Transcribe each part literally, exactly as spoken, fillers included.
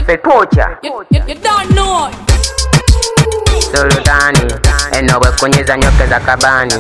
Fetuocha You, you, you don't know. Sultani eno bwekunyeza nyoke za kabani.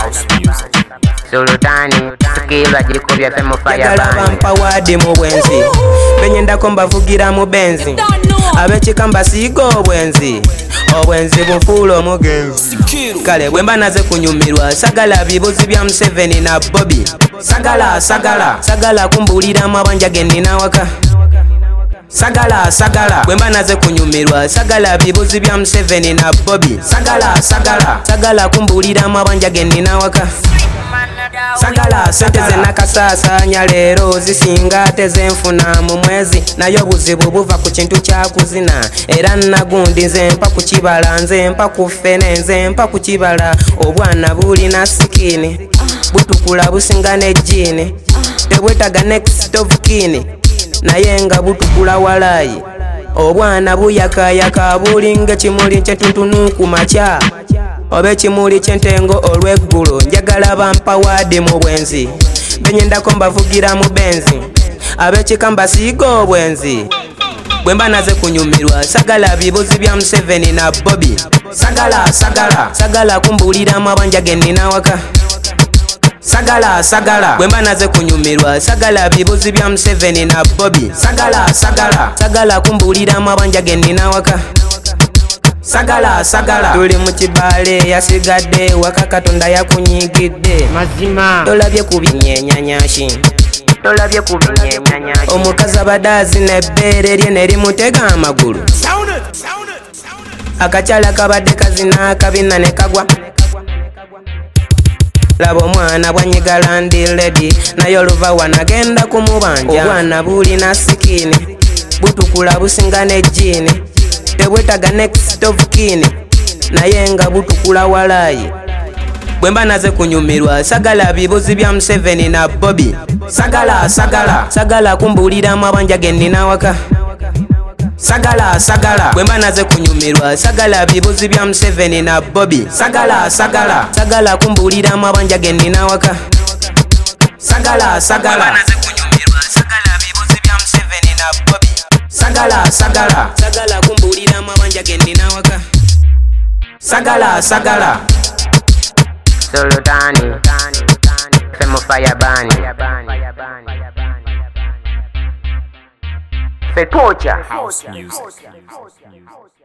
Sultani sikilwa jikubya fe mufaya yagala bampa wadi mu bwenzi benyendako mbavugira mu benzi abekikamba siiga obwenzi obwenzi bunfuula omugenzi kale bwemba naze kunyumirwa sagala bibuzi bya Museveni na Bobby sagala sagala sagala kumbuliramu abanja genina waka sagala sagala bwemba naze kunyumirwa sagala bibuzi bya Museveni na Bobby sagala sagala sagala kumbuliramu abanja genina waka sagala sente zenakasasanya leero zisinga tezenfuna mu mwezi nayo buzibu buva ku kintu kyakuzina era nagundi nze mpa ku kibala nze mpa ku ffene nze mpa ku kibala obwana bulina sikini butukula businga n'ejjiini tebwetaga next of kin naye nga butukula walayi obwana buyakayaka bulinga ekimuli kyetuntunu ku makya oba ekimuli ky'entengo olw'eggulu njagala bampa wadi mu bwenzi benyendako mbavugira mu benzi ab'ekikamba siiga obwenzi bwemba naze kunyumirwa sagala bibuzi bya Museveni na Bobby sagala sagala sagala kumbuliramu abanja genina waka sagala sagala bwemba naze kunyumirwa sagala bibuzi bya Museveni na Bobby sagala sagala sagala kumbuliramu abanja genina waka sagala sagala tuli mu kibale yasigadde waka Katonda yakunyigidde mazima tolabye ku binyenyanyashi tolabye ku binyenyanyashi omukazi abadaazi n'ebbeere lye ne limutega amagulu akakyala kabadde kazina akabina ne kagwa laba omwana bwanyigala ndi ledi naye oluva wanagenda kumubanja obwana bulina sikini butukula businga n'ejjiini tebwetaga next of kin naye nga butukula walayi bwemba naze kunyumirwa sagala bibuzi bya Museveni na Bobby sagala sagala sagala kumbuliramu abanja genina waka sagala sagala bwemba naze kunyumirwa sagala bibuzi bya Museveni na Bobby sagala sagala sagala kumbuliramu abanja genina waka sagala sagala naze kunyumirwa sagala bibuzi bya Museveni na Bobby sagala sagala sagala kumbuliramu abanja genina waka sagala sagala Sultani fe mufaya bani Fetuocha House music.